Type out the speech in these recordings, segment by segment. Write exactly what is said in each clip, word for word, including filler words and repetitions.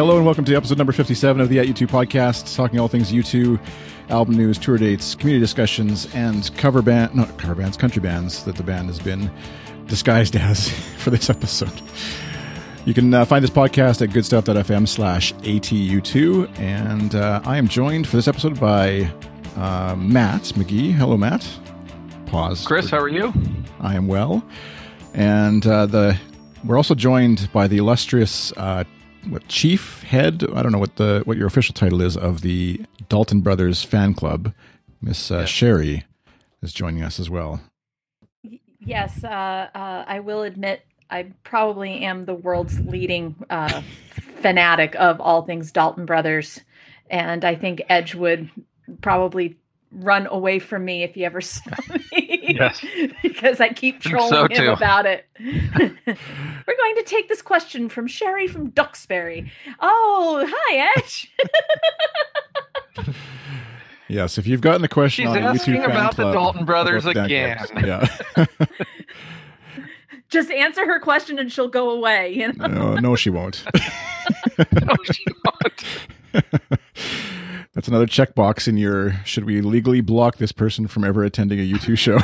Hello and welcome to episode number fifty-seven of the At U two podcast, talking all things U two, album news, tour dates, community discussions, and cover band, not cover bands, country bands that the band has been disguised as for this episode. You can uh, find this podcast at goodstuff.fm slash ATU2, and uh, I am joined for this episode by uh, Matt McGee. Hello, Matt. Pause. Chris, how are you? I am well. And uh, the we're also joined by the illustrious uh, what chief head, I don't know what the what your official title is, of the Dalton Brothers fan club. Miss uh, yes. Sherry is joining us as well. Yes, uh, uh, I will admit I probably am the world's leading uh, fanatic of all things Dalton Brothers, and I think Edge would probably run away from me if he ever saw me, yes. because I keep trolling so him too. about it. We're going to take this question from Sherry from Duxbury. Oh, hi, Edge. Yes, if you've gotten a question She's on the asking YouTube fan about the club, Dalton Brothers about the again. fan clubs, yeah. Just answer her question and she'll go away. You know? no, no, she won't. No, she won't. That's another checkbox in your, should we legally block this person from ever attending a U two show?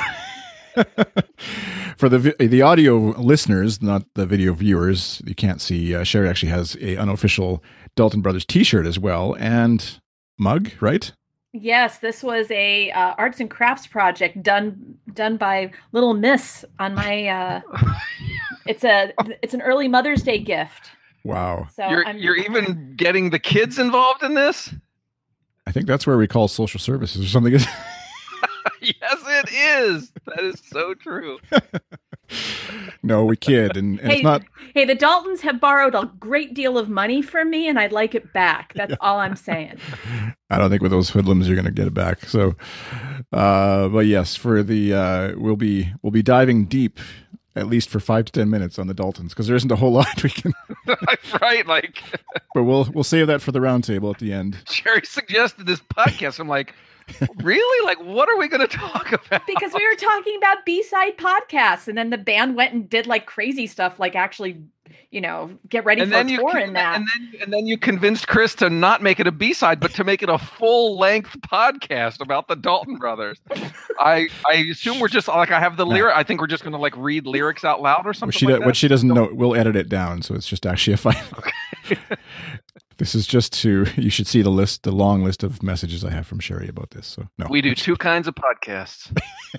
For the the audio listeners, not the video viewers, you can't see, uh, Sherry actually has a unofficial Dalton Brothers t-shirt as well, and mug, right? Yes, this was a uh, arts and crafts project done done by Little Miss on my. Uh, it's a it's an early Mother's Day gift. Wow! So You're I'm, you're even getting the kids involved in this? I think that's where we call social services or something. Yes, it is. That is so true. No, we kid, and, and hey, it's not. Hey, the Daltons have borrowed a great deal of money from me, and I'd like it back. That's yeah. all I'm saying. I don't think with those hoodlums you're going to get it back. So, uh, but yes, for the uh, we'll be we'll be diving deep, at least for five to ten minutes on the Daltons, because there isn't a whole lot we can. Right, like. But we'll we'll save that for the roundtable at the end. Sherry suggested this podcast. I'm like, really? Like, what are we going to talk about? Because we were talking about B-side podcasts, and then the band went and did like crazy stuff, like actually, you know, get ready and for then a you, tour in that. And then, and then you convinced Chris to not make it a B-side, but to make it a full-length podcast about the Dalton Brothers. I I assume we're just like I have the lyric. I think we're just going to like read lyrics out loud or something. What she, like do, that. what she doesn't know, we'll edit it down, so it's just actually a file. Okay. This is just to, you should see the list, the long list of messages I have from Sherry about this. So no, we do two kinds of podcasts.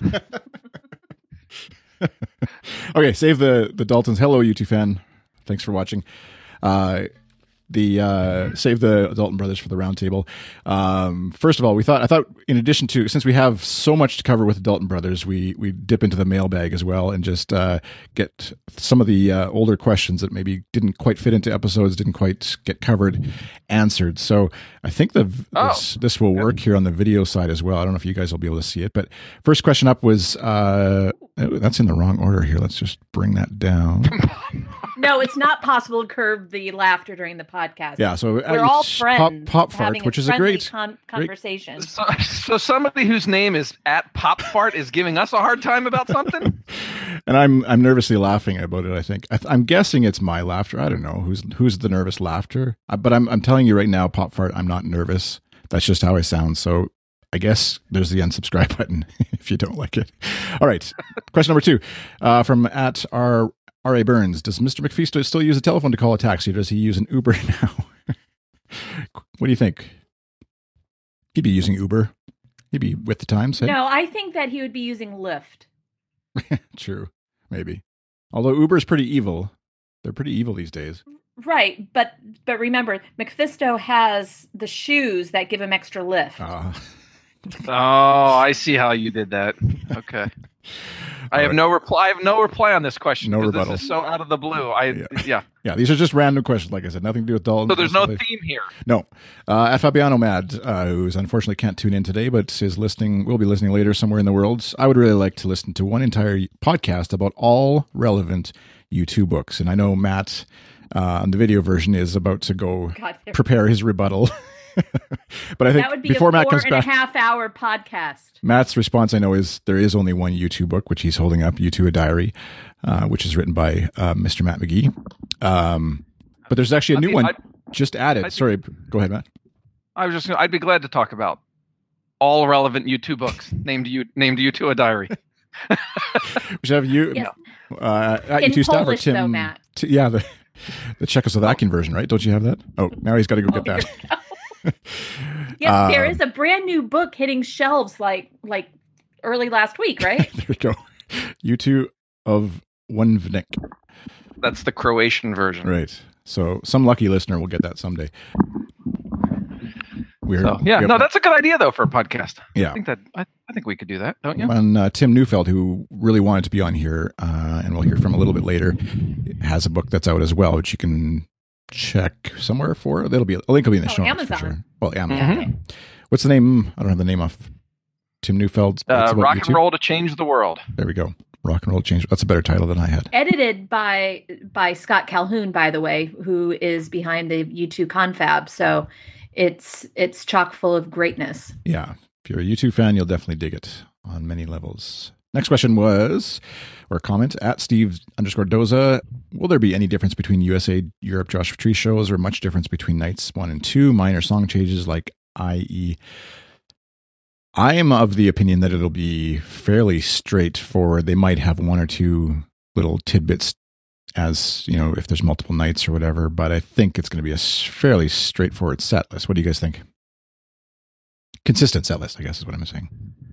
Okay, save the the Daltons. Hello, U two fan. Thanks for watching. Uh, the uh, save the Dalton Brothers for the roundtable. Um, first of all, we thought I thought in addition to, since we have so much to cover with the Dalton Brothers, we we dip into the mailbag as well and just uh, get some of the uh, older questions that maybe didn't quite fit into episodes, didn't quite get covered, answered. So I think the oh. this, this will work here on the video side as well. I don't know if you guys will be able to see it, but first question up was uh, that's in the wrong order here. Let's just bring that down. No, it's not possible to curb the laughter during the podcast. Yeah, so we're uh, all friends. Pop, pop fart, having which a is a great con- conversation. Great. So, so somebody whose name is at Pop Fart is giving us a hard time about something, and I'm I'm nervously laughing about it. I think I th- I'm guessing it's my laughter. I don't know who's who's the nervous laughter, uh, but I'm I'm telling you right now, Pop Fart, I'm not nervous. That's just how I sound. So I guess there's the unsubscribe button if you don't like it. All right, question number two uh, from at our. R A Burns, does Mister McPhisto still use a telephone to call a taxi, or does he use an Uber now? What do you think? He'd be using Uber. He'd be with the times. Hey? No, I think that he would be using Lyft. True, maybe. Although Uber is pretty evil. They're pretty evil these days. Right, but but remember, McPhisto has the shoes that give him extra lift. Uh, Oh, I see how you did that. Okay. I have no reply. I have no reply on this question. No 'cause rebuttal. This is so out of the blue. I Yeah. yeah. yeah, these are just random questions. Like I said, nothing to do with Dalton. So there's no theme here. No. Uh, at Fabiano Mad, uh, who's unfortunately can't tune in today, but is listening, will be listening later somewhere in the world. I would really like to listen to one entire podcast about all relevant U two books. And I know Matt uh, on the video version is about to go God. prepare his rebuttal. But I think that would be before a four Matt comes and back, a half hour podcast. Matt's response, I know, is there is only one U two book, which he's holding up, U two A Diary, uh, which is written by uh, Mister Matt McGee. Um, but there's actually a I new mean, one. I, just added. think- Sorry, go ahead, Matt. I was just gonna, I'd be glad to talk about all relevant U two books named you named U two a diary. We should have you Yes. uh, at In U two staff or Polish, Tim. though, Matt. T- yeah, the the Czechoslovakian version, right? Don't you have that? Oh, now he's got to go get that. Yes, there Um, is a brand new book hitting shelves like like early last week, right? There we go. U two of Wonvnik. That's the Croatian version. Right. So some lucky listener will get that someday. We're So, yeah, we have- no, that's a good idea though for a podcast. Yeah. I think that I, I think we could do that, don't you? And uh, Tim Neufeld, who really wanted to be on here, uh, and we'll hear from a little bit later, has a book that's out as well, which you can check somewhere for. That'll be a link will be in the Oh, show notes for Amazon. sure. Well, Amazon. Mhm. Okay. What's the name? I don't have the name off. Tim Neufeld's. Uh, it's about rock YouTube. and roll to change the world. There we go. Rock and roll change. That's a better title than I had. Edited by by Scott Calhoun, by the way, who is behind the U two confab. So it's it's chock full of greatness. Yeah. If you're a YouTube fan, you'll definitely dig it on many levels. Next question was, or comment, at Steve underscore Doza. Will there be any difference between U S A, Europe, Joshua Tree shows, or much difference between nights one and two? Minor song changes, like that is, I am of the opinion that it'll be fairly straightforward. They might have one or two little tidbits as, you know, if there's multiple nights or whatever, but I think it's going to be a s- fairly straightforward set list. What do you guys think? Consistent set list, I guess is what I'm saying.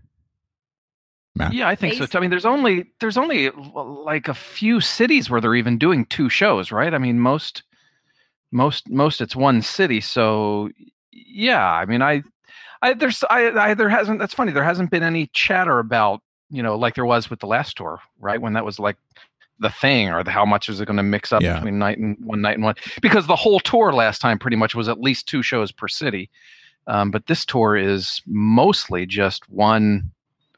Matt? Yeah, I think so. Based- too. I mean, there's only there's only like a few cities where they're even doing two shows, right? I mean, most most most it's one city. So yeah, I mean, I I there's I, I there hasn't that's funny. There hasn't been any chatter about, you know, like there was with the last tour, right? When that was like the thing, or the, how much is it going to mix up Yeah. between night and one night and one, because the whole tour last time pretty much was at least two shows per city. Um, but this tour is mostly just one,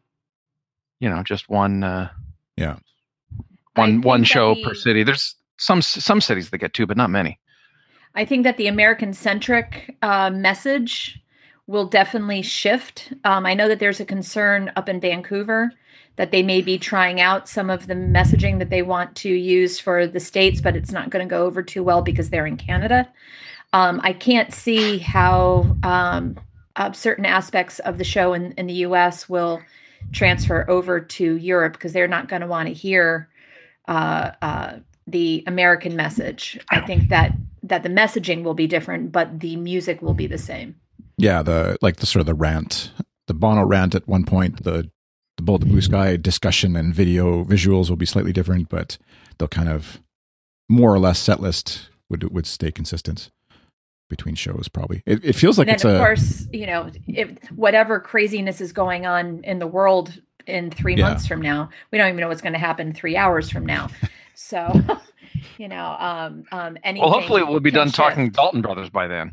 you know, just one, uh, Yeah. I one, think one that show the- per city. There's some, some cities that get two, but not many. I think that the American centric uh, message will definitely shift. Um, I know that there's a concern up in Vancouver that they may be trying out some of the messaging that they want to use for the States, but it's not going to go over too well because they're in Canada. Um, I can't see how um, uh, certain aspects of the show in, in the U S will transfer over to Europe, because they're not going to want to hear uh, uh, the American message. I think that that the messaging will be different, but the music will be the same. Yeah, the like the sort of the rant, the Bono rant at one point, the the Bullet the Blue Sky discussion and video visuals will be slightly different, but they'll kind of more or less set list would would stay consistent between shows. Probably it, it feels like And it's then, of a course, you know, if whatever craziness is going on in the world in three Yeah. months from now, we don't even know what's going to happen three hours from now. So, you know, um, um, anything. Well, hopefully we'll be can done shift. talking Dalton Brothers by then.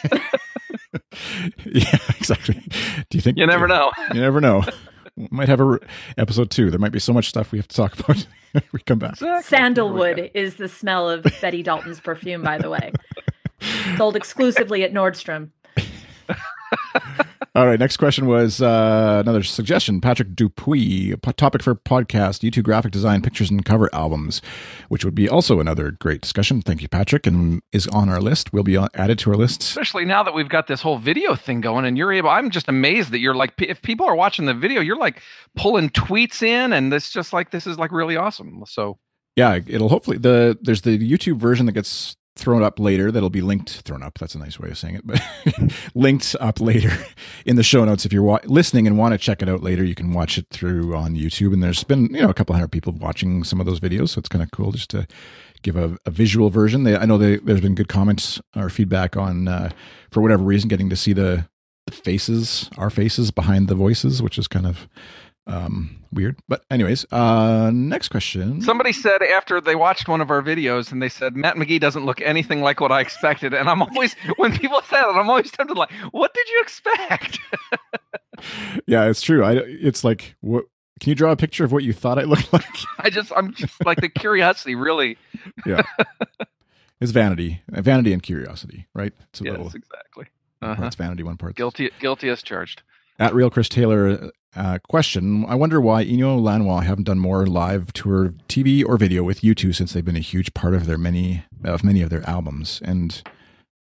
yeah, exactly. Do you think You never know. You never know. We might have a re- episode two. There might be so much stuff we have to talk about when we come back. Exactly. Sandalwood is the smell of Betty Dalton's perfume, by the way. Sold exclusively at Nordstrom. All right, next question was uh, another suggestion. Patrick Dupuis, a po- topic for podcast, YouTube graphic design, pictures, and cover albums, which would be also another great discussion. Thank you, Patrick, and is on our list. Will be on, added to our list. Especially now that we've got this whole video thing going, and you're able, I'm just amazed that you're like, if people are watching the video, you're like pulling tweets in, and it's just like, this is like really awesome. So Yeah, it'll hopefully, the there's the YouTube version that gets thrown up later that'll be linked, thrown up, that's a nice way of saying it, but linked up later in the show notes. If you're wa- listening and want to check it out later, you can watch it through on YouTube, and there's been, you know, a couple hundred people watching some of those videos, so it's kind of cool just to give a, a visual version. They, I know they, there's been good comments or feedback on, uh, for whatever reason, getting to see the, the faces, our faces behind the voices, which is kind of um weird, but anyways, uh next question. somebody said after they watched one of our videos, and they said Matt McGee doesn't look anything like what I expected. And I'm always, when people say that, I'm always tempted, like, what did you expect? Yeah, it's true. I it's like, what can you draw a picture of what you thought I looked like? I just, I'm just like, the curiosity really. Yeah. It's vanity, vanity and curiosity, right? It's a Yes, little, exactly. one Uh-huh. part's vanity, one part Guilty, guilty as charged. At Real Chris Taylor, uh, question: I wonder why Eno Lanois haven't done more live tour T V or video with U two since they've been a huge part of their many of many of their albums. And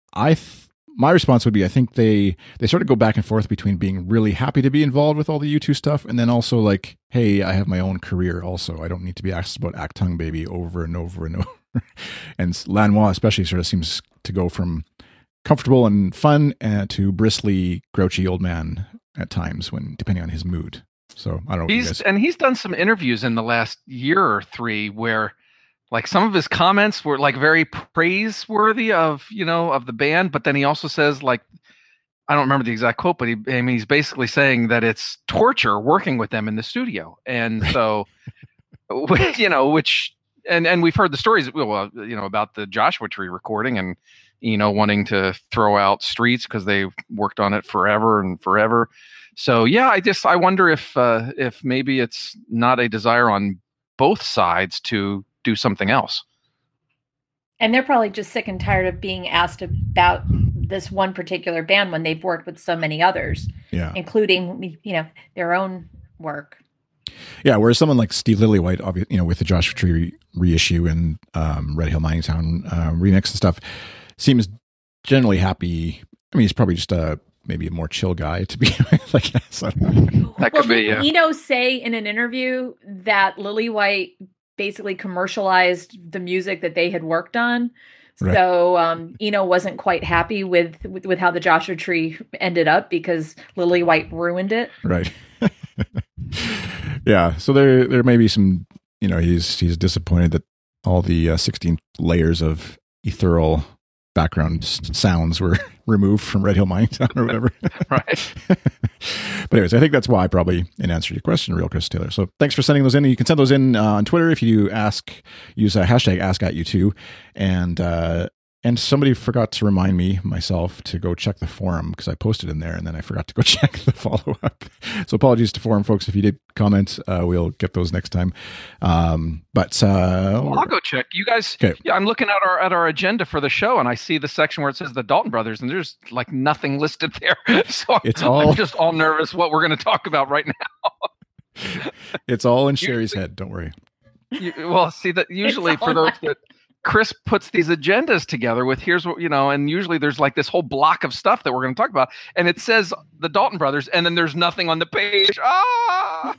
I th- my response would be I think they they sort of go back and forth between being really happy to be involved with all the U two stuff and then also like, hey, I have my own career also. I don't need to be asked about Actung Baby over and over and over. And Lanois especially sort of seems to go from comfortable and fun uh, to bristly, grouchy old man at times when depending on his mood. So I don't know. He's guys... and he's done some interviews in the last year or three where like some of his comments were like very praiseworthy of, you know, of the band. But then he also says like, I don't remember the exact quote, but he, I mean, he's basically saying that it's torture working with them in the studio. And so, you know, which, and, and we've heard the stories, well, you know, about the Joshua Tree recording and, you know, wanting to throw out Streets because they worked on it forever and forever. So, yeah, I just, I wonder if, uh, if maybe it's not a desire on both sides to do something else. And they're probably just sick and tired of being asked about this one particular band when they've worked with so many others, yeah, including, you know, their own work. Yeah, whereas someone like Steve Lillywhite, obviously, you know, with the Joshua Tree re- reissue and um, Red Hill Mining Town uh, remix and stuff, seems generally happy. I mean, he's probably just a maybe a more chill guy to be like. So. That could well, be. Yeah. Eno say in an interview that Lillywhite basically commercialized the music that they had worked on. Right. So um, Eno wasn't quite happy with, with with how the Joshua Tree ended up because Lillywhite ruined it. Right. Yeah. So there there may be some, you know, he's he's disappointed that all the uh, sixteen layers of ethereal background sounds were removed from Red Hill Mining Town or whatever. Right. But anyways, I think that's why probably an answer to your question, Real Chris Taylor. So thanks for sending those in. You can send those in uh, on Twitter if you ask, use a hashtag ask at you too. And, uh, and somebody forgot to remind me myself to go check the forum because I posted in there and then I forgot to go check the follow up. So apologies to forum folks if you did comment. Uh, we'll get those next time. Um, but uh, well, I'll go check. You guys, okay. Yeah, I'm looking at our at our agenda for the show and I see the section where it says the Dalton Brothers and there's like nothing listed there. So it's all, I'm just all nervous what we're going to talk about right now. It's all in Sherry's head. Don't worry. You, well, see that usually for those that. Chris puts these agendas together with here's what, you know, and usually there's like this whole block of stuff that we're going to talk about. And it says the Dalton Brothers and then there's nothing on the page. Ah!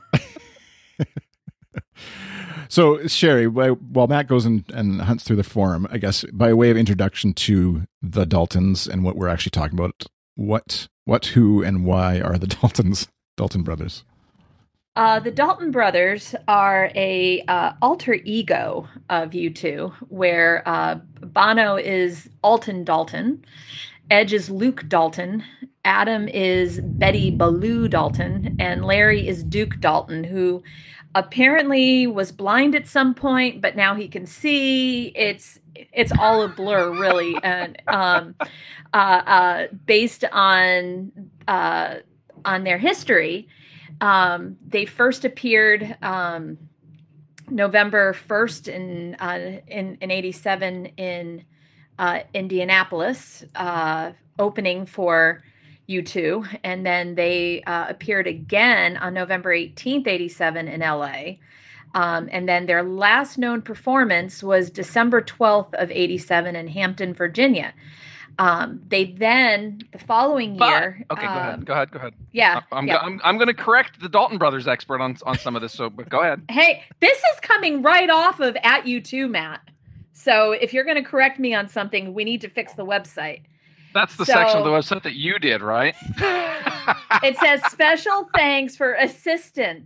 So, Sherry, while Matt goes and, and hunts through the forum, I guess by way of introduction to the Daltons and what we're actually talking about, what, what, who, and why are the Daltons, Dalton Brothers? Uh, the Dalton Brothers are a uh, alter ego of U two, where uh, Bono is Alton Dalton, Edge is Luke Dalton, Adam is Betty Ballou Dalton, and Larry is Duke Dalton, who apparently was blind at some point, but now he can see. It's it's all a blur, really, and um, uh, uh, based on uh, on their history. Um, they first appeared um, November first in, uh, in in eighty-seven in uh, Indianapolis, uh, opening for U two, and then they uh, appeared again on November eighteenth, eighty-seven in L A. Um, and then their last known performance was December twelfth of eighty-seven in Hampton, Virginia. Um, they then, the following year... But, okay, go um, ahead, go ahead, go ahead. Yeah. I'm, yeah. I'm, I'm going to correct the Dalton Brothers expert on, on some of this, so but go ahead. Hey, this is coming right off of at you too, Matt. So if you're going to correct me on something, we need to fix the website. That's the so, section of the website that you did, right? It says special thanks for assistance.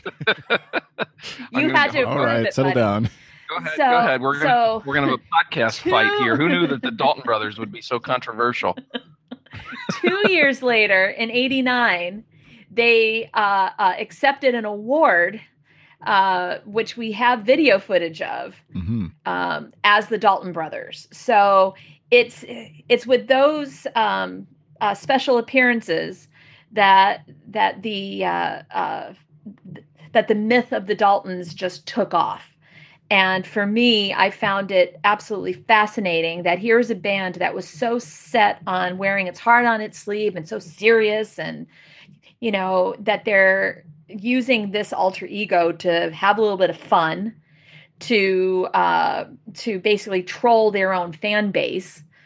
You had to All right, it, settle buddy. down. Go ahead. So, go ahead. We're gonna so, we're gonna have a podcast two, fight here. Who knew that the Dalton Brothers would be so controversial? Two years later, in eighty-nine, they uh, uh, accepted an award, uh, which we have video footage of, mm-hmm. um, as the Dalton Brothers. So it's it's with those um, uh, special appearances that that the uh, uh, that the myth of the Daltons just took off. And for me, I found it absolutely fascinating that here's a band that was so set on wearing its heart on its sleeve and so serious, and, you know, that they're using this alter ego to have a little bit of fun, to uh, to basically troll their own fan base.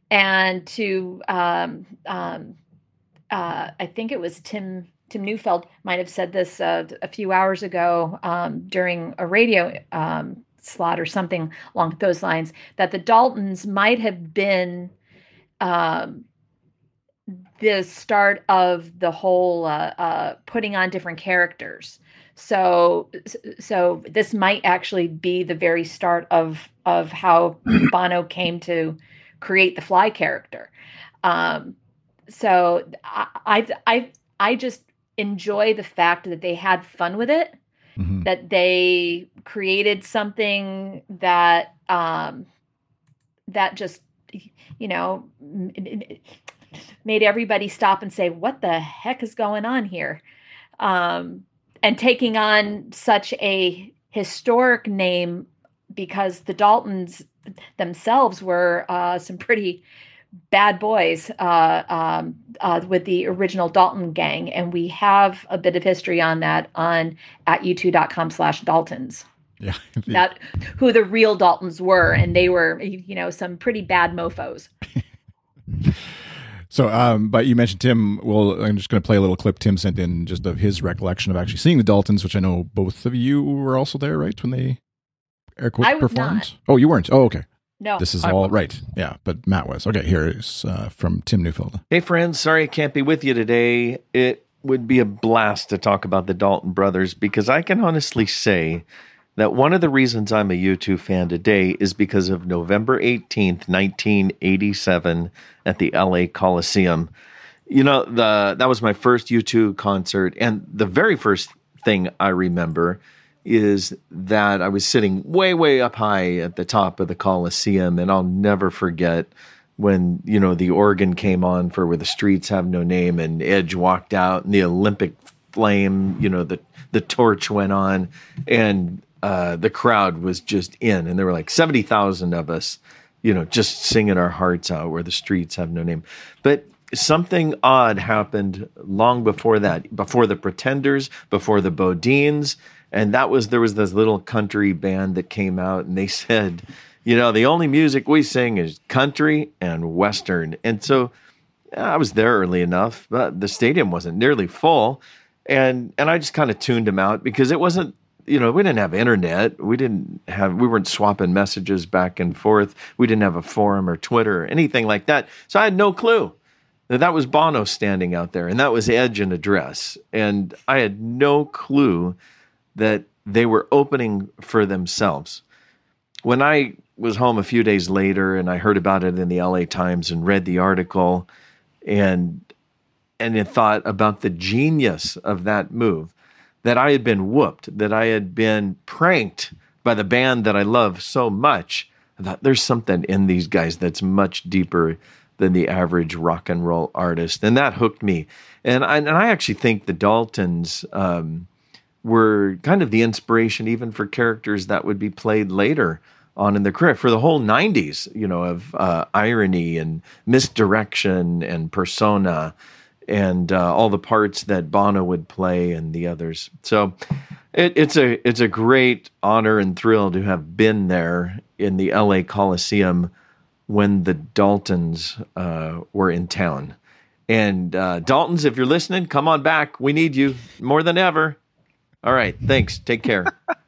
and to um, um, uh, I think it was Tim Tim Neufeld might have said this uh, a few hours ago um, during a radio um, slot or something along those lines, that the Daltons might have been um, the start of the whole uh, uh, putting on different characters. So, so this might actually be the very start of of how Bono came to create the Fly character. Um, so I, I I I just enjoy the fact that they had fun with it, mm-hmm. that they created something that um, that just, you know, made everybody stop and say, "What the heck is going on here?" Um, and taking on such a historic name, because the Daltons themselves were uh, some pretty bad boys uh, um, uh, with the original Dalton gang. And we have a bit of history on that on at youtube.com slash Daltons. Yeah. That who the real Daltons were. And they were, you know, some pretty bad mofos. So, um, but you mentioned Tim. Well, I'm just going to play a little clip Tim sent in just of his recollection of actually seeing the Daltons, which I know both of you were also there, right? When they air quote I was performed? not. Oh, you weren't? Oh, okay. No. This is I all wasn't. right. Yeah, but Matt was. Okay, here is uh, from Tim Neufeld. Hey, friends. Sorry I can't be with you today. It would be a blast to talk about the Dalton brothers, because I can honestly say that one of the reasons I'm a U two fan today is because of November eighteenth, nineteen eighty-seven at the L A Coliseum. You know, the that was my first U two concert, and the very first thing I remember is that I was sitting way, way up high at the top of the Coliseum, and I'll never forget when, you know, the organ came on for Where the Streets Have No Name, and Edge walked out, and the Olympic flame, you know, the, the torch went on, and uh, the crowd was just in, and there were like seventy thousand of us, you know, just singing our hearts out, Where the Streets Have No Name. But something odd happened long before that, before the Pretenders, before the Bodines. And that was, there was this little country band that came out, and they said, you know, the only music we sing is country and Western. And so yeah, I was there early enough, but the stadium wasn't nearly full. And, and I just kind of tuned them out, because it wasn't, you know, we didn't have internet. We didn't have, we weren't swapping messages back and forth. We didn't have a forum or Twitter or anything like that. So I had no clue that that was Bono standing out there, and that was Edge in a dress. And I had no clue that they were opening for themselves. When I was home a few days later and I heard about it in the L A Times and read the article and and it thought about the genius of that move, that I had been whooped, that I had been pranked by the band that I love so much, I thought there's something in these guys that's much deeper than the average rock and roll artist. And that hooked me. And I, and I actually think the Daltons um, were kind of the inspiration even for characters that would be played later on in their career, for the whole nineties, you know, of uh, irony and misdirection and persona and uh, all the parts that Bono would play and the others. So it, it's a it's a great honor and thrill to have been there in the L A Coliseum when the Daltons uh, were in town. And uh, Daltons, if you're listening, come on back. We need you more than ever. All right. Thanks. Take care.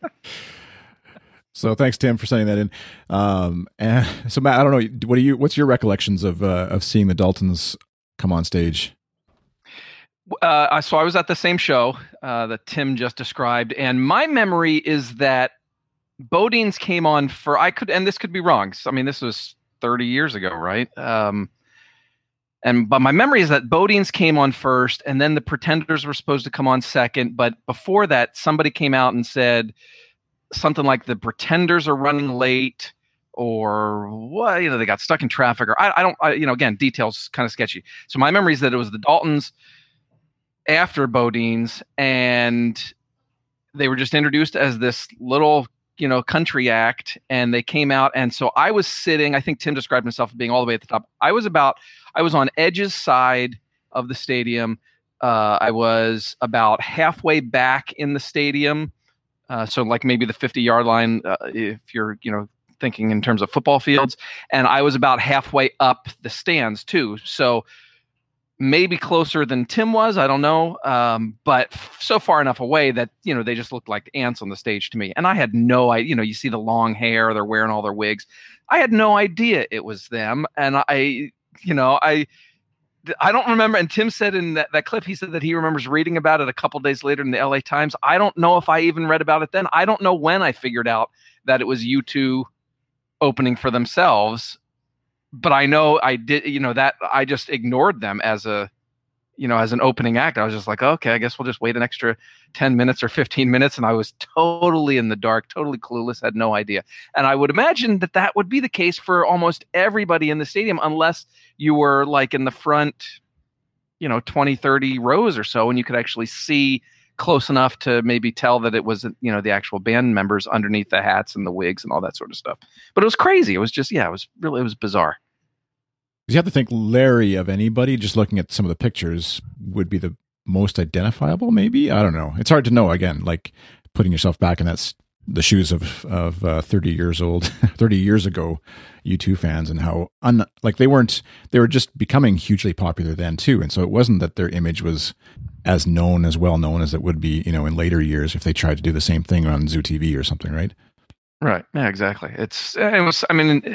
So thanks, Tim, for sending that in. Um, and so Matt, I don't know, what do you? What's your recollections of uh, of seeing the Daltons come on stage? Uh, so I was at the same show uh, that Tim just described, and my memory is that Bodines came on for, I could, and this could be wrong. So, I mean, this was thirty years ago, right? Um, and but my memory is that Bodines came on first, and then the Pretenders were supposed to come on second. But before that, somebody came out and said something like the Pretenders are running late, or what, you know, they got stuck in traffic, or I, I don't, I, you know, again, details kind of sketchy. So my memory is that it was the Daltons after Bodines, and they were just introduced as this little, you know, country act, and they came out. And so I was sitting, I think Tim described himself as being all the way at the top. I was about, I was on Edge's side of the stadium. Uh, I was about halfway back in the stadium. Uh, so like maybe the fifty yard line, uh, if you're, you know, thinking in terms of football fields, and I was about halfway up the stands too. So maybe closer than Tim was, I don't know, um, but so far enough away that, you know, they just looked like ants on the stage to me. And I had no idea, you know, you see the long hair, they're wearing all their wigs. I had no idea it was them. And I, you know, I, I don't remember. And Tim said in that, that clip, he said that he remembers reading about it a couple days later in the L A Times. I don't know if I even read about it then. I don't know when I figured out that it was U two opening for themselves. But I know I did, you know, that I just ignored them as a, you know, as an opening act. I was just like, okay, I guess we'll just wait an extra ten minutes or fifteen minutes. And I was totally in the dark, totally clueless, had no idea. And I would imagine that that would be the case for almost everybody in the stadium, unless you were like in the front, you know, twenty, thirty rows or so, and you could actually see close enough to maybe tell that it was, you know, the actual band members underneath the hats and the wigs and all that sort of stuff. But it was crazy. It was just, yeah, it was really, it was bizarre. You have to think Larry of anybody, just looking at some of the pictures, would be the most identifiable, maybe? I don't know. It's hard to know, again, like putting yourself back in that's the shoes of, of uh, thirty years old, thirty years ago, U two fans, and how, un, like they weren't, they were just becoming hugely popular then too. And so it wasn't that their image was as known, as well known as it would be, you know, in later years if they tried to do the same thing on Zoo T V or something, right? Right. Yeah, exactly. It's, it was, I mean,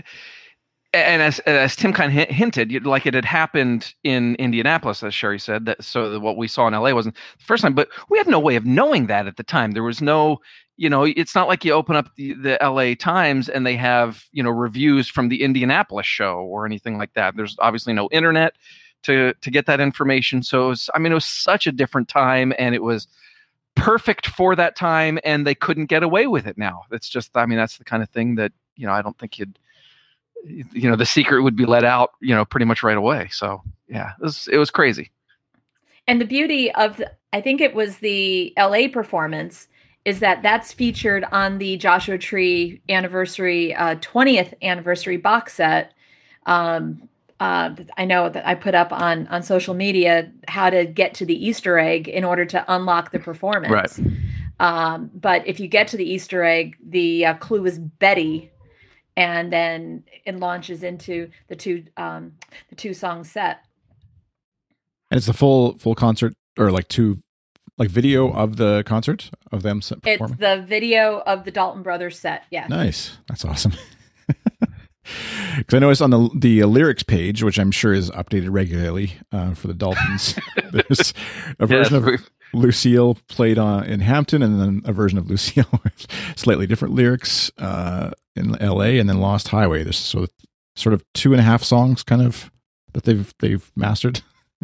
and as as Tim kind of hinted, like it had happened in Indianapolis, as Sherry said, that so that what we saw in L A wasn't the first time, but we had no way of knowing that at the time. There was no, you know, it's not like you open up the, the L A Times and they have, you know, reviews from the Indianapolis show or anything like that. There's obviously no internet to to get that information. So it was, I mean, it was such a different time, and it was perfect for that time, and they couldn't get away with it now. It's just, I mean, that's the kind of thing that, you know, I don't think you'd, you know, the secret would be let out, you know, pretty much right away. So yeah, it was, it was crazy. And the beauty of, the, I think it was the L A performance, is that that's featured on the Joshua Tree anniversary, uh, twentieth anniversary box set. Um, uh, I know that I put up on, on social media how to get to the Easter egg in order to unlock the performance. Right. Um, but if you get to the Easter egg, the uh, clue is Betty. And then it launches into the two um, the two song set. And it's the full full concert, or like two like video of the concert of them performing? It's the video of the Dalton Brothers set. Yeah. Nice. That's awesome. Because I noticed on the the lyrics page, which I'm sure is updated regularly uh, for the Daltons, there's a version yes, of Lucille played on in Hampton, and then a version of Lucille with slightly different lyrics uh, in L A, and then Lost Highway. There's so sort of two and a half songs, kind of that they've they've mastered.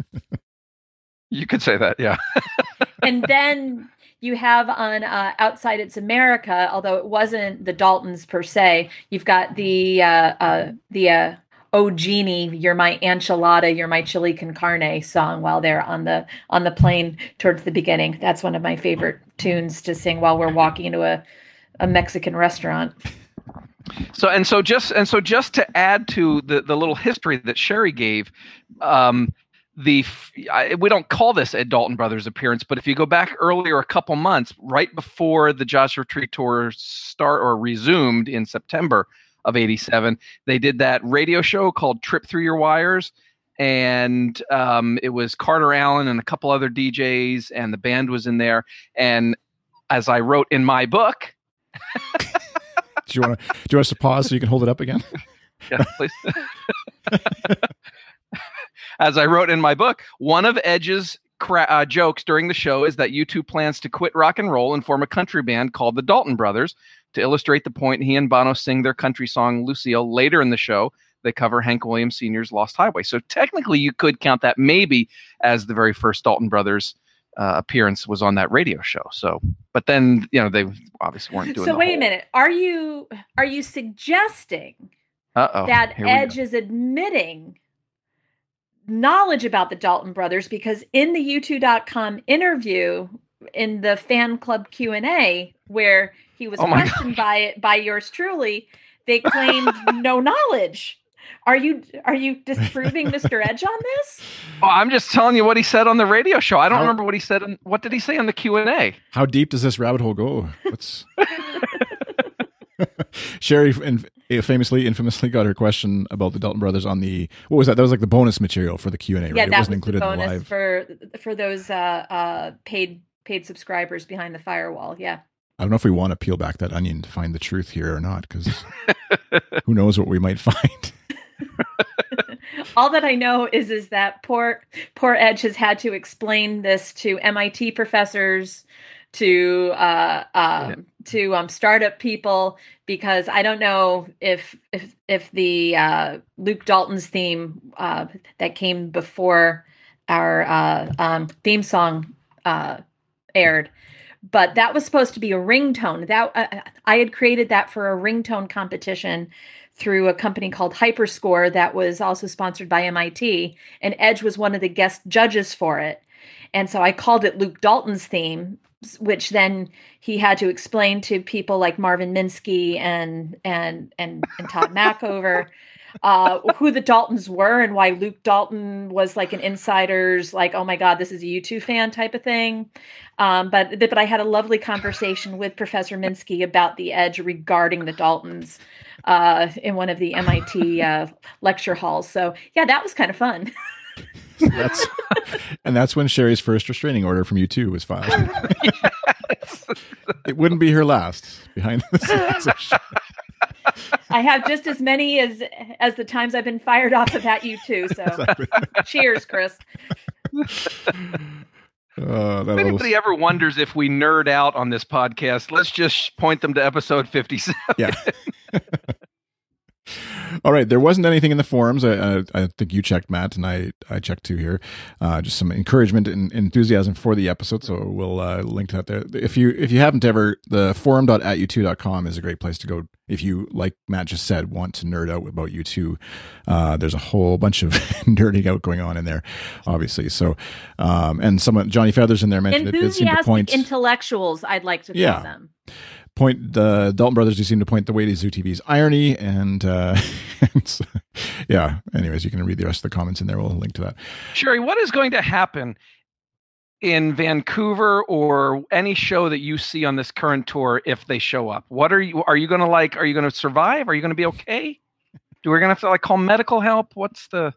You could say that, yeah. And then you have on uh, Outside It's America, although it wasn't the Daltons per se, you've got the uh, uh, the uh, Oh Jeannie, You're My Enchilada, You're My Chili Con Carne song while they're on the on the plane towards the beginning. That's one of my favorite tunes to sing while we're walking into a, a Mexican restaurant. So and so just and so just to add to the, the little history that Sherry gave, um, the I, we don't call this a Dalton Brothers appearance, but if you go back earlier a couple months, right before the Joshua Tree tour start or resumed in September of eighty-seven, they did that radio show called Trip Through Your Wires, and um, it was Carter Allen and a couple other D Js, and the band was in there. And as I wrote in my book, do you want to do you want us to pause so you can hold it up again? Yeah, please. As I wrote in my book, one of Edge's cra- uh, jokes during the show is that U two plans to quit rock and roll and form a country band called the Dalton Brothers. To illustrate the point, he and Bono sing their country song Lucille. Later in the show, they cover Hank Williams Senior's Lost Highway. So technically, you could count that maybe as the very first Dalton Brothers uh, appearance was on that radio show. So, but then, you know, they obviously weren't doing. So the wait whole... a minute. Are you are you suggesting Uh-oh, that Edge go. is admitting knowledge about the Dalton Brothers, because in the U two dot com interview in the fan club Q and A where he was oh questioned by it by yours truly, they claimed no knowledge. Are you are you disproving Mister Edge on this? Oh, I'm just telling you what he said on the radio show. I don't How, remember what he said. In, what did he say on the Q and A? How deep does this rabbit hole go? What's Sherry in, famously, infamously got her question about the Dalton brothers on the, what was that? That was like the bonus material for the Q and A, right? Yeah, It that wasn't was included the in the bonus live. for for those uh, uh, paid paid subscribers behind the firewall. Yeah. I don't know if we want to peel back that onion to find the truth here or not, because who knows what we might find. All that I know is is that poor poor Edge has had to explain this to M I T professors, to uh, um, yeah. to um, startup people, because I don't know if if if the uh, Luke Dalton's theme uh, that came before our uh, um, theme song uh, aired, but that was supposed to be a ringtone. That uh, I had created that for a ringtone competition through a company called Hyperscore that was also sponsored by M I T, and Edge was one of the guest judges for it. And so I called it Luke Dalton's theme, which then he had to explain to people like Marvin Minsky and and and, and Todd Mackover uh, who the Daltons were and why Luke Dalton was like an insider's, like, oh my God, this is a U two fan type of thing. Um, but but I had a lovely conversation with Professor Minsky about the Edge regarding the Daltons uh, in one of the M I T uh, lecture halls. So yeah, that was kind of fun. That's, and that's when Sherry's first restraining order from U two was filed. Yes. It wouldn't be her last behind the scenes. I have just as many as as the times I've been fired off of that U two. So exactly. Cheers, Chris. Uh, if anybody ever wonders if we nerd out on this podcast, let's just point them to episode fifty-seven. Yeah. All right. There wasn't anything in the forums. I, I, I think you checked, Matt, and I, I checked too here. Uh, just some encouragement and enthusiasm for the episode. So we'll uh, link to that there. If you if you haven't ever, the forum dot at u two dot com is a great place to go. If you, like Matt just said, want to nerd out about U two, uh, there's a whole bunch of nerding out going on in there, obviously. So, um, and someone, Johnny Feathers in there mentioned it. It seemed to point, intellectuals, I'd like to call yeah. them. Point the Dalton brothers do seem to point the way to Zoo T V's irony, and, uh, and so, yeah. Anyways, you can read the rest of the comments in there. We'll link to that. Sherry, what is going to happen in Vancouver or any show that you see on this current tour if they show up? What are you? Are you going to like? Are you going to survive? Are you going to be okay? Do we going to have to like call medical help? What's the?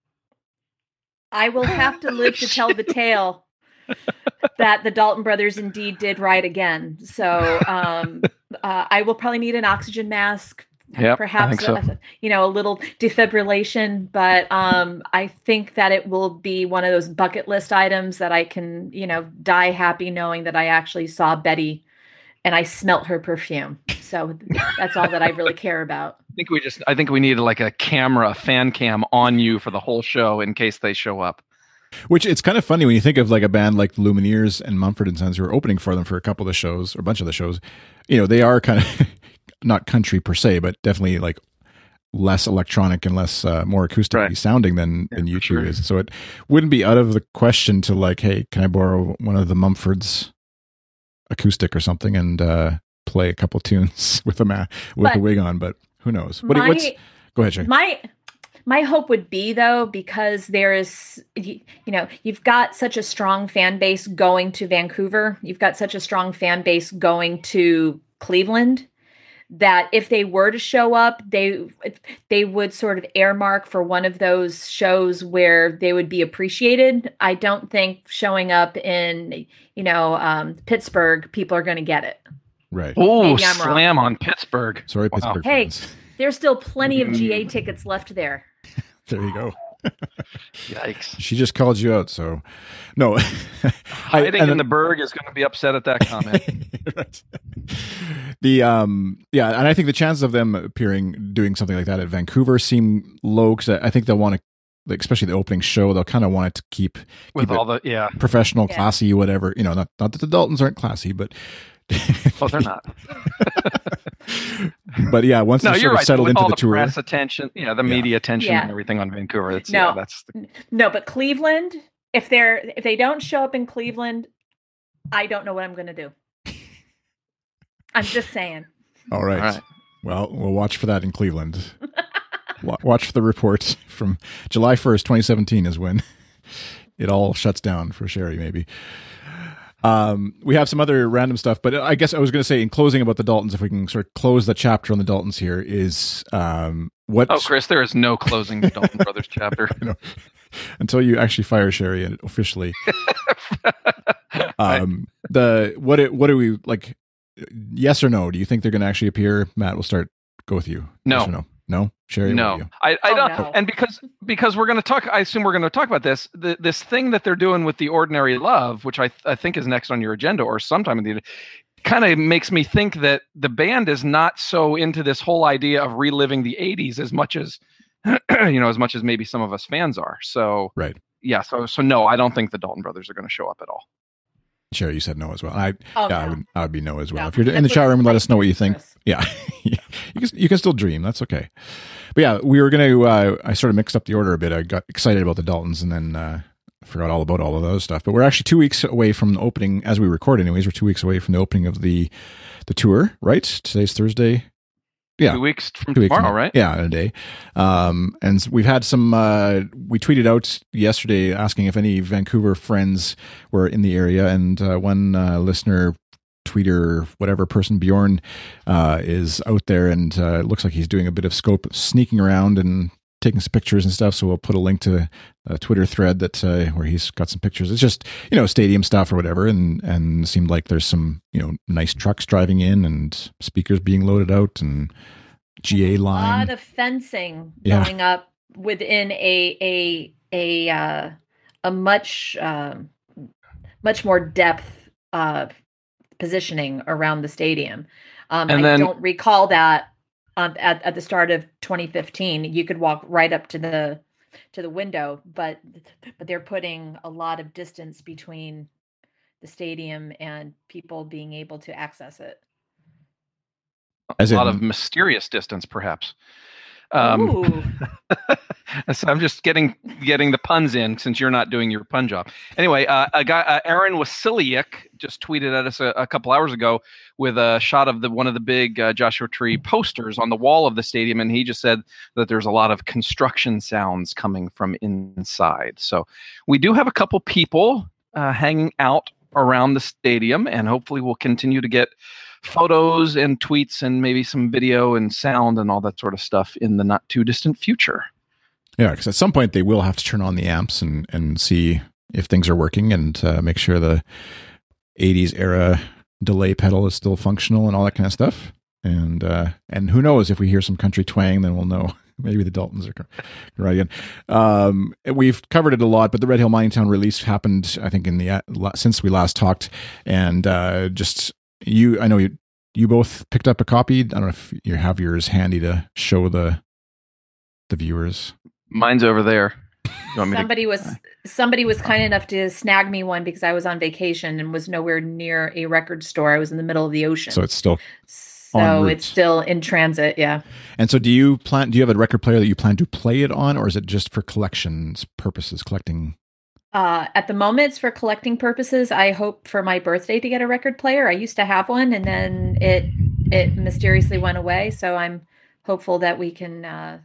I will have to live to tell the tale that the Dalton brothers indeed did ride again. So um, uh, I will probably need an oxygen mask, yep, perhaps so. a, you know, a little defibrillation. But um, I think that it will be one of those bucket list items that I can, you know, die happy knowing that I actually saw Betty and I smelt her perfume. So that's all that I really care about. I think we just, I think we need like a camera, a fan cam on you for the whole show in case they show up. Which it's kind of funny when you think of like a band like the Lumineers and Mumford and Sons who are opening for them for a couple of the shows or a bunch of the shows. You know, they are kind of not country per se, but definitely like less electronic and less uh, more acoustically right. sounding than yeah, than U two sure. is. So it wouldn't be out of the question to like, hey, can I borrow one of the Mumfords acoustic or something and uh, play a couple tunes with a ma- with but a wig on? But who knows? What, my, what's go ahead, Jay. My My hope would be, though, because there is, you, you know, you've got such a strong fan base going to Vancouver. You've got such a strong fan base going to Cleveland that if they were to show up, they they would sort of earmark for one of those shows where they would be appreciated. I don't think showing up in, you know, um, Pittsburgh, people are going to get it. Right. Oh, slam on Pittsburgh. Sorry, wow. Pittsburgh Hey, fans. There's still plenty of G A tickets left there. There you go. Yikes. She just called you out, so no. Hiding I, in the Berg is going to be upset at that comment. Right. The um yeah, and I think the chances of them appearing doing something like that at Vancouver seem low because I think they'll want to, like, especially the opening show, they'll kind of want it to keep, with keep all the yeah professional, yeah. classy, whatever. You know, not not that the Daltons aren't classy, but oh, they're not. But yeah, once no, they you're sort of right. settled With into all the, the tour, press attention, you know, the yeah. media attention yeah. and everything on Vancouver. That's no, yeah, that's the... no, but Cleveland. If they're if they don't show up in Cleveland, I don't know what I'm going to do. I'm just saying. All right. All right. Well, we'll watch for that in Cleveland. Watch for the report from July first, twenty seventeen is when it all shuts down for Sherry, maybe. Um, we have some other random stuff, but I guess I was going to say in closing about the Daltons, if we can sort of close the chapter on the Daltons here, is um, what? Oh, Chris, there is no closing the Dalton Brothers chapter. I know. Until you actually fire Sherry and officially. um, the what? It, what do we like? Yes or no? Do you think they're going to actually appear? Matt, we'll start. Go with you. No. Yes or no. No, Sherry. No, I, I Oh, don't. no. And because because we're going to talk, I assume we're going to talk about this. The, this thing that they're doing with the Ordinary Love, which I I think is next on your agenda or sometime in the, kind of makes me think that the band is not so into this whole idea of reliving the eighties as much as you know as much as maybe some of us fans are. So right. yeah. So so no, I don't think the Dalton Brothers are going to show up at all. Sherry, you said no as well. I Oh, yeah, I no. would I would be no as well. No. If you're in the That's chat what- room, let us know what you think. Chris. Yeah, you can you can still dream. That's okay. But yeah, we were gonna. Uh, I sort of mixed up the order a bit. I got excited about the Daltons and then uh, forgot all about all of those stuff. But we're actually two weeks away from the opening, as we record. Anyways, we're two weeks away from the opening of the the tour. Right? Today's Thursday. Yeah, Two weeks from two weeks tomorrow, from- right? Yeah, in a day. Um, and s- we've had some. Uh, we tweeted out yesterday asking if any Vancouver friends were in the area, and uh, one uh, listener, tweeter, whatever person, Bjorn, uh, is out there, and uh, it looks like he's doing a bit of scope, sneaking around and taking some pictures and stuff. So we'll put a link to a Twitter thread that uh, where he's got some pictures. It's just you know stadium stuff or whatever, and and it seemed like there's some you know nice trucks driving in and speakers being loaded out and G A A line. lot of fencing Yeah. going up within a a a uh, a much um, much more depth uh, positioning around the stadium. Um, And I then- don't recall that um, at at the start of twenty fifteen. You could walk right up to the to the window, but but they're putting a lot of distance between the stadium and people being able to access it. As a lot in- of mysterious distance, perhaps. Um, Ooh. so I'm just getting getting the puns in since you're not doing your pun job. Anyway, uh, a guy, uh, Aaron Wasiliuk, just tweeted at us a, a couple hours ago with a shot of the one of the big uh, Joshua Tree posters on the wall of the stadium, and he just said that there's a lot of construction sounds coming from inside. So we do have a couple people uh, hanging out around the stadium, and hopefully we'll continue to get photos and tweets and maybe some video and sound and all that sort of stuff in the not too distant future. Yeah, because at some point they will have to turn on the amps and, and see if things are working and uh, make sure the eighties era delay pedal is still functional and all that kind of stuff. And uh, and who knows, if we hear some country twang, then we'll know maybe the Daltons are right again. Um, we've covered it a lot, but the Red Hill Mining Town release happened, I think, in the uh, since we last talked, and uh, just you, I know you you both picked up a copy. I don't know if you have yours handy to show the the viewers. Mine's over there. You want me to- Somebody was somebody was kind enough to snag me one because I was on vacation and was nowhere near a record store. I was in the middle of the ocean. So it's still So en route. it's still in transit, yeah. And so do you plan, do you have a record player that you plan to play it on, or is it just for collections purposes, collecting? Uh, at the moment, it's for collecting purposes. I hope for my birthday to get a record player. I used to have one, and then it it mysteriously went away. So I'm hopeful that we can uh,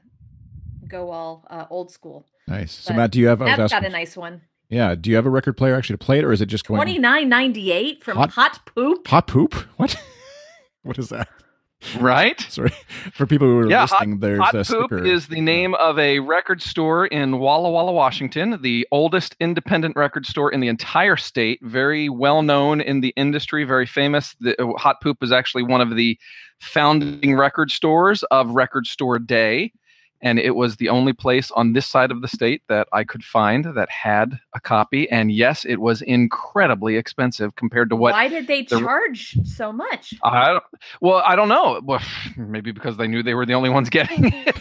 go all uh, old school. Nice. So But Matt, do you have, I was Matt's got asking- a nice one. yeah, do you have a record player actually to play it, or is it just going twenty-nine ninety-eight from Hot- Hot Poop. hot poop? What? What is that? right? Sorry. For people who are Yeah, Hot- listening, there's Hot a Poop sticker. is the name of a record store in Walla Walla, Washington, the oldest independent record store in the entire state. Very well known in the industry, very famous. The, uh, Hot Poop is actually one of the founding record stores of Record Store Day. And it was the only place on this side of the state that I could find that had a copy. And yes, it was incredibly expensive compared to what Why did they the- charge so much? I don't, well, I don't know. Well, maybe because they knew they were the only ones getting it.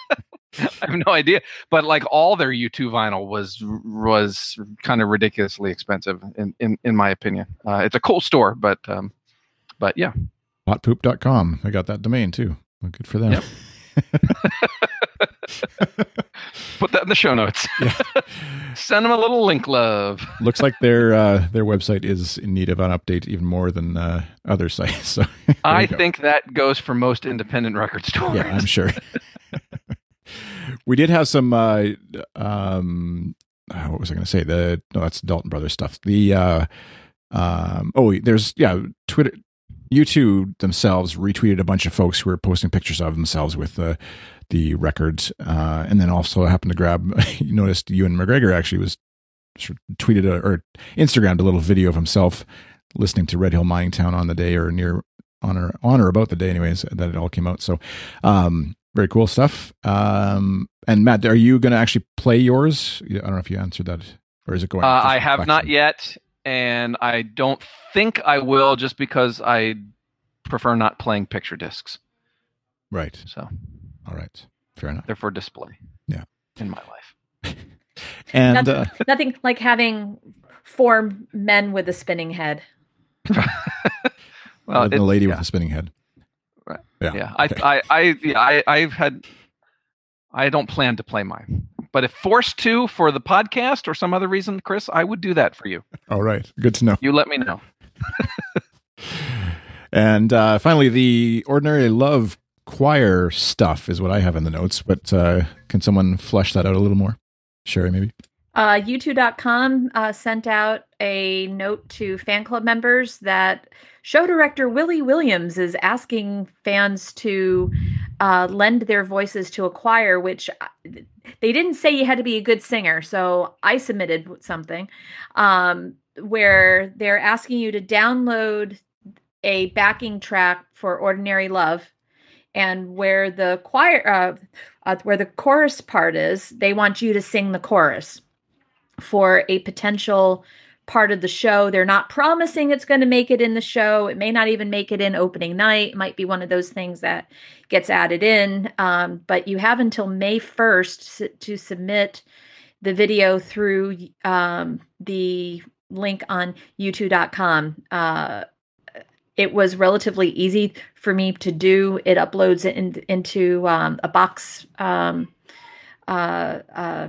I have no idea. But like all their U two vinyl was was kind of ridiculously expensive in in, in my opinion. Uh, it's a cool store, but um, but yeah. hot poop dot com. I got that domain too. Well, good for them. Yep. Put that in the show notes. Yeah. Send them a little link, love. Looks like their uh, their website is in need of an update even more than uh, other sites. So there I you go. think that goes for most independent record stores. Yeah, I'm sure. We did have some. Uh, um, uh, what was I going to say? The no, that's Dalton Brothers stuff. The uh, Um, oh, there's yeah, Twitter, U two themselves retweeted a bunch of folks who were posting pictures of themselves with the the record, uh, and then also happened to grab. You noticed Ewan McGregor actually was sort of tweeted a, or Instagrammed a little video of himself listening to Red Hill Mining Town on the day or near on or on or about the day, anyways, that it all came out. So, um, very cool stuff. Um, and Matt, are you going to actually play yours? I don't know if you answered that, or is it going? Uh, I have reflection? Not yet, and I don't think I will, just because I prefer not playing picture discs. Right. So, all right, fair enough. They're for display. Yeah. In my life. And nothing, uh, nothing like having four men with a spinning head. Well, the lady yeah. with the spinning head. Right. Yeah. Yeah. I, I, I, yeah, I, I've had. I don't plan to play mine, but if forced to for the podcast or some other reason, Chris, I would do that for you. All right. Good to know. You let me know. And uh, finally, the Ordinary Love choir stuff is what I have in the notes. But uh, can someone flesh that out a little more? Sherry, maybe. Uh, U two dot com uh, sent out a note to fan club members that show director Willie Williams is asking fans to uh, lend their voices to a choir, which they didn't say you had to be a good singer. So I submitted something um, where they're asking you to download a backing track for Ordinary Love, and where the choir, uh, uh, where the chorus part is, they want you to sing the chorus for a potential part of the show. They're not promising it's going to make it in the show. It may not even make it in opening night. It might be one of those things that gets added in. Um, but you have until May first to submit the video through um, the link on U two dot com. Uh, it was relatively easy for me to do. It uploads it in, into um, a box um, uh, uh,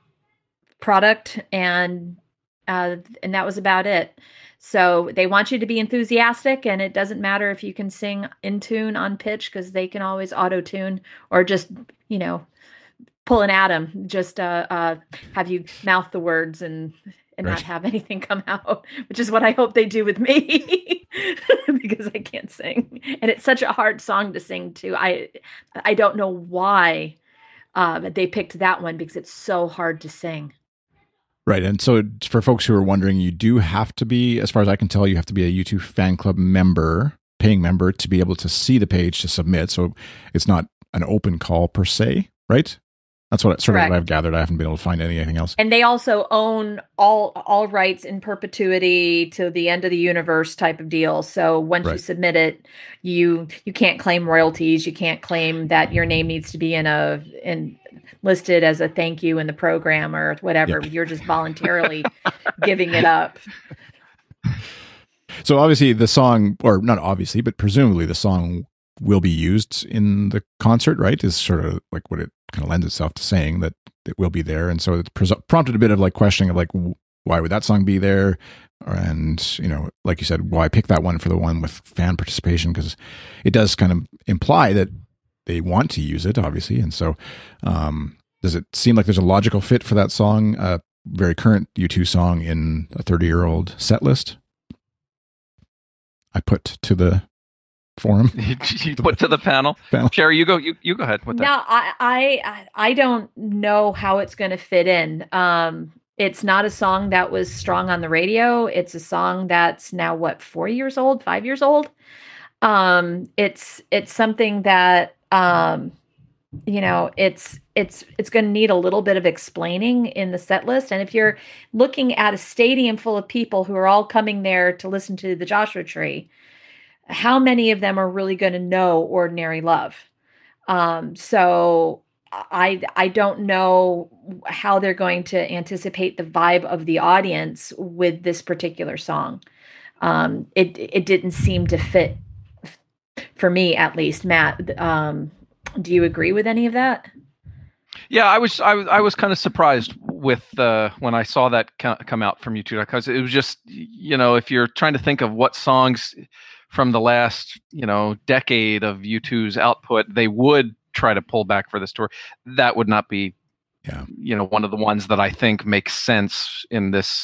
product, and uh, and that was about it. So they want you to be enthusiastic, and it doesn't matter if you can sing in tune on pitch, because they can always auto tune or just, you know, pull an atom, just uh, uh, have you mouth the words and and right. not have anything come out, which is what I hope they do with me because I can't sing, and it's such a hard song to sing too. I I don't know why uh, they picked that one, because it's so hard to sing. Right. And so for folks who are wondering, you do have to be, as far as I can tell, you have to be a U two fan club member, paying member, to be able to see the page to submit. So it's not an open call per se, right? That's what sort Correct. of what I've gathered. I haven't been able to find anything else. And they also own all all rights in perpetuity to the end of the universe type of deal. So once Right. you submit it, you you can't claim royalties. You can't claim that your name needs to be in a in listed as a thank you in the program or whatever. Yeah. You're just voluntarily giving it up. So obviously the song, or not obviously, but presumably the song will be used in the concert, right? Is sort of like what it kind of lends itself to saying, that it will be there. And so it's pres- prompted a bit of like questioning of like, w- why would that song be there? And, you know, like you said, why pick that one for the one with fan participation? Because it does kind of imply that they want to use it, obviously. And so um, does it seem like there's a logical fit for that song, a uh, very current U two song in a thirty-year-old set list? I put to the forum. You put to the panel. panel. Sherry, you go. You, you go ahead with that. No, I I I don't know how it's going to fit in. Um, it's not a song that was strong on the radio. It's a song that's now what four years old, five years old. Um, it's it's something that um, you know, it's it's it's going to need a little bit of explaining in the set list. And if you're looking at a stadium full of people who are all coming there to listen to the Joshua Tree, how many of them are really going to know Ordinary Love? Um, so I I don't know how they're going to anticipate the vibe of the audience with this particular song. Um, it it didn't seem to fit for me, at least. Matt, um, do you agree with any of that? Yeah, I was I was I was kind of surprised with uh, when I saw that come out from U two, because it was just, you know, if you're trying to think of what songs from the last, you know, decade of U two's output they would try to pull back for this tour, that would not be, yeah, you know, one of the ones that I think makes sense in this.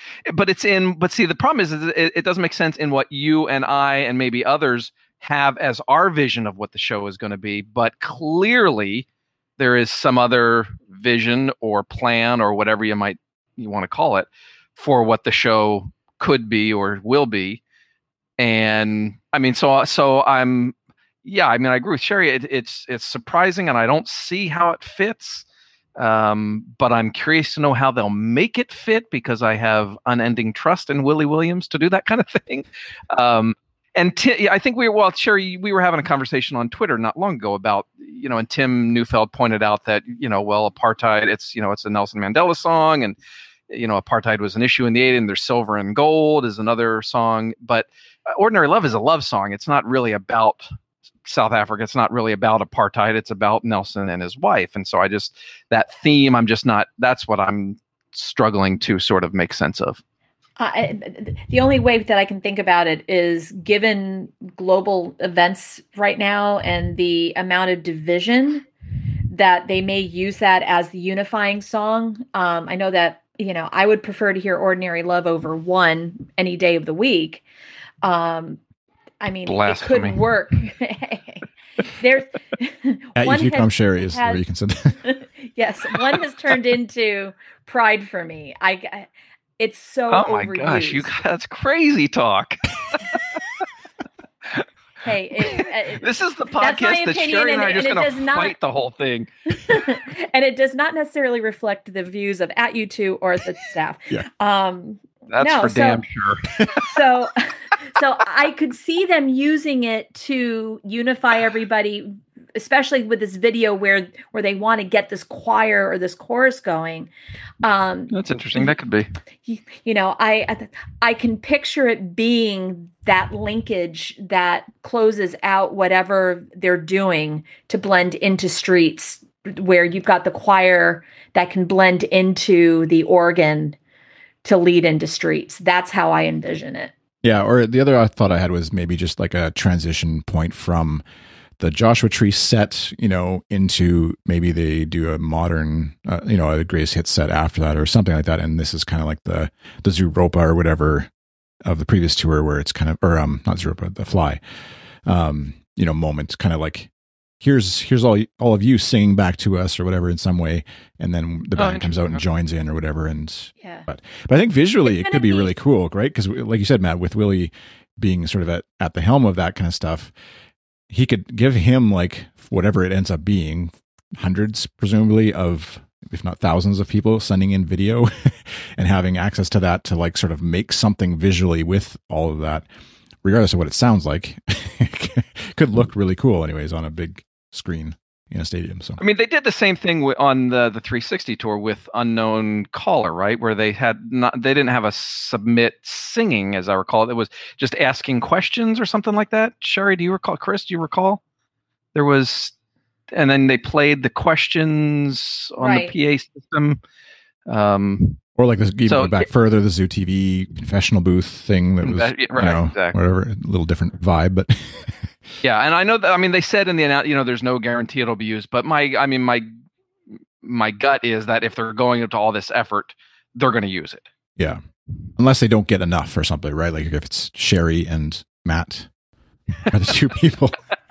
but it's in. But see, the problem is, is it, it doesn't make sense in what you and I and maybe others have as our vision of what the show is going to be. But clearly, there is some other vision or plan or whatever you might you want to call it for what the show could be or will be. And I mean, so so I'm. Yeah, I mean, I agree with Sherry. It, it's it's surprising, and I don't see how it fits. Um, but I'm curious to know how they'll make it fit because I have unending trust in Willie Williams to do that kind of thing. Um, and Ti- I think we were, well, Sherry, we were having a conversation on Twitter not long ago about, you know, and Tim Neufeld pointed out that, you know, well, apartheid, it's, you know, it's a Nelson Mandela song, and, you know, apartheid was an issue in the eighties, and there's Silver and Gold is another song. But Ordinary Love is a love song. It's not really about South Africa. It's not really about apartheid. It's about Nelson and his wife. And so I just, that theme, I'm just not, that's what I'm struggling to sort of make sense of. Uh, I, the only way that I can think about it is given global events right now and the amount of division that they may use that as the unifying song. Um, I know that, you know, I would prefer to hear Ordinary Love over One any day of the week. Um, I mean, Blasphemy. It could work. There's At one you has, come, Sherry, is has, where you can send that. Yes, one has turned into Pride for me. I, I it's so oh my overused. gosh, you that's crazy talk. Hey, it, it, this is the that's my podcast that opinion, Sherry and, and, I are just and going it does to not, fight the whole thing. And it does not necessarily reflect the views of At You Two or the staff. Yeah. Um, That's no, for so, damn sure. So, so I could see them using it to unify everybody, especially with this video where where they want to get this choir or this chorus going. Um, That's interesting. That could be. you, you know, I, I I can picture it being that linkage that closes out whatever they're doing to blend into Streets, where you've got the choir that can blend into the organ to lead into Streets. That's how I envision it. Yeah, or the other thought I had was maybe just like a transition point from the Joshua Tree set, you know, into maybe they do a modern, uh, you know, a greatest hits set after that or something like that. And this is kind of like the the Zooropa or whatever of the previous tour, where it's kind of, or um, not Zooropa, The Fly, um, you know, moment, kind of like here's here's all all of you singing back to us or whatever in some way, and then the band oh, comes out and joins in or whatever. And yeah, but but I think visually it's it could be, be really cool, right? Because like you said, Matt, with Willie being sort of at at the helm of that kind of stuff, he could give him like whatever it ends up being, hundreds presumably of, if not thousands of people sending in video and having access to that to like sort of make something visually with all of that, regardless of what it sounds like. Could look really cool anyways on a big screen in a stadium. So I mean, they did the same thing w- on the the three sixty tour with Unknown Caller, right? Where they had not, they didn't have a submit singing, as I recall. It was just asking questions or something like that. Sherry, do you recall? Chris, do you recall? There was, and then they played the questions on right. the P A system. Um, or like this, even so, back further, the Zoo T V confessional booth thing that was, that, right, you know, exactly. whatever, a little different vibe, but. Yeah, and I know that. I mean, they said in the announcement, you know, there's no guarantee it'll be used. But my, I mean, my, my gut is that if they're going into all this effort, they're going to use it. Yeah, unless they don't get enough or something, right? Like if it's Sherry and Matt are the two people.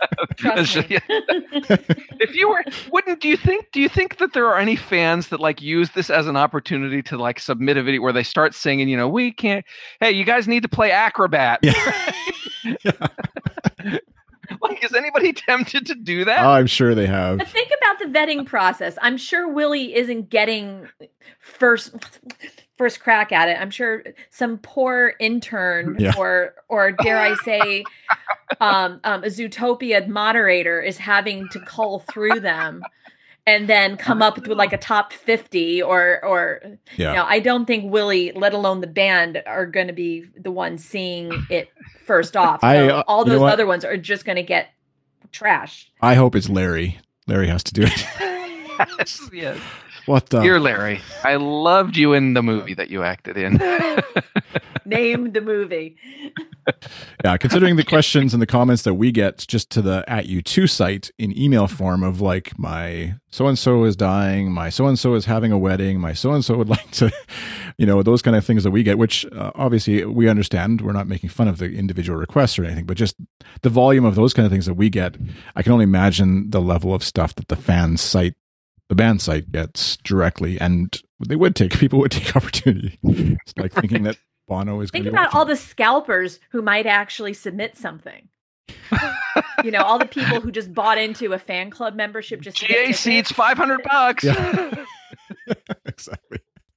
If you were, wouldn't do you think? Do you think that there are any fans that like use this as an opportunity to like submit a video where they start singing? You know, we can't. Hey, you guys need to play Acrobat. Yeah. Yeah. Like, is anybody tempted to do that? Oh, I'm sure they have. But think about the vetting process. I'm sure Willie isn't getting first first crack at it. I'm sure some poor intern yeah. or or dare I say um, um, a Zootopia moderator is having to cull through them and then come up with like a top fifty or or yeah. you know, I don't think Willie, let alone the band, are going to be the ones seeing it first off. So I, uh, all those you know other ones are just going to get trashed. I hope it's Larry. Larry has to do it. Yes, yes. What the? Dear Larry, I loved you in the movie that you acted in. Name the movie. Yeah, considering the questions and the comments that we get just to the At You Two site in email form of like, my so-and-so is dying, my so-and-so is having a wedding, my so-and-so would like to, you know, those kind of things that we get, which uh, obviously we understand. We're not making fun of the individual requests or anything, but just the volume of those kind of things that we get, I can only imagine the level of stuff that the fan site, the band site gets directly, and they would take, people would take opportunity. It's like thinking that Bono is going Think to about all the scalpers who might actually submit something. You know, all the people who just bought into a fan club membership just to G A get seats, tickets. five hundred bucks. Yeah. Exactly.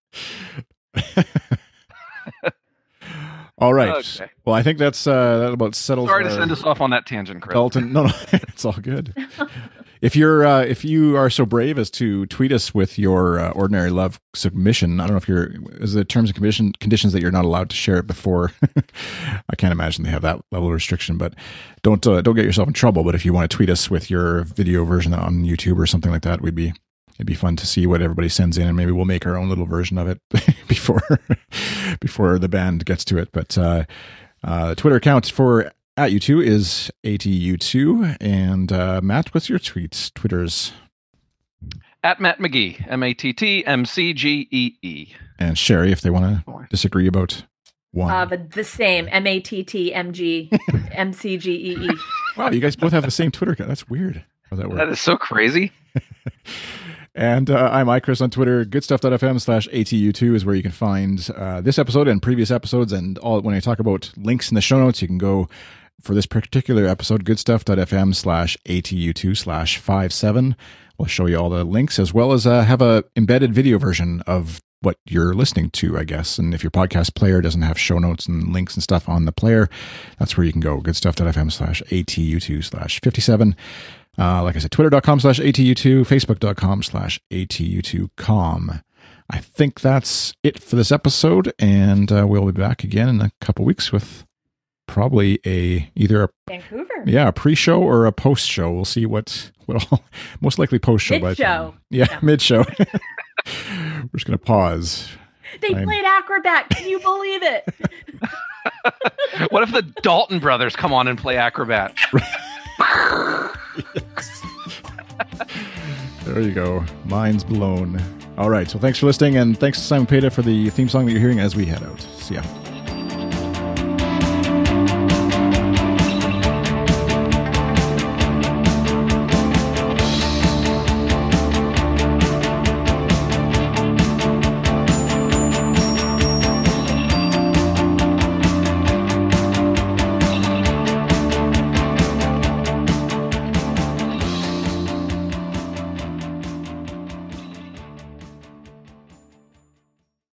All right. Okay. Well, I think that's uh, that about settles. Sorry to our- send us off on that tangent, Chris. Dalton, no, no, it's all good. If you're uh, if you are so brave as to tweet us with your uh, Ordinary Love submission, I don't know if you're is the terms and condition, conditions that you're not allowed to share it before. I can't imagine they have that level of restriction, but don't uh, don't get yourself in trouble. But if you want to tweet us with your video version on YouTube or something like that, we'd be it'd be fun to see what everybody sends in, and maybe we'll make our own little version of it before before the band gets to it. But uh, uh, Twitter account for at U two is A T U two. And uh, Matt, what's your tweets? Twitter's At Matt McGee, M A T T M C G E E. and Sherry, if they want to disagree about one. Uh, but the same, M A T T M G M C G E E. Wow, you guys both have the same Twitter account. That's weird. How that works. That is so crazy. And uh, I'm iChris on Twitter. Goodstuff.fm slash A T U two is where you can find uh, this episode and previous episodes. And all when I talk about links in the show notes, you can go for this particular episode, goodstuff.fm slash ATU2 slash 57. We'll show you all the links, as well as uh, have a embedded video version of what you're listening to, I guess. And if your podcast player doesn't have show notes and links and stuff on the player, that's where you can go. Goodstuff.fm slash ATU2 slash 57. Uh, like I said, twitter.com slash ATU2, facebook.com slash ATU2com. I think that's it for this episode, and uh, we'll be back again in a couple weeks with probably a either a Vancouver. yeah a pre-show or a post-show. We'll see what what all most likely post-show. by the Mid-show. time. Yeah, No. mid-show. We're just gonna pause. They I'm- played Acrobat. Can you believe it? What if the Dalton brothers come on and play Acrobat? There you go. Mind's blown. All right. So thanks for listening, and thanks to Simon Peta for the theme song that you're hearing as we head out. See ya.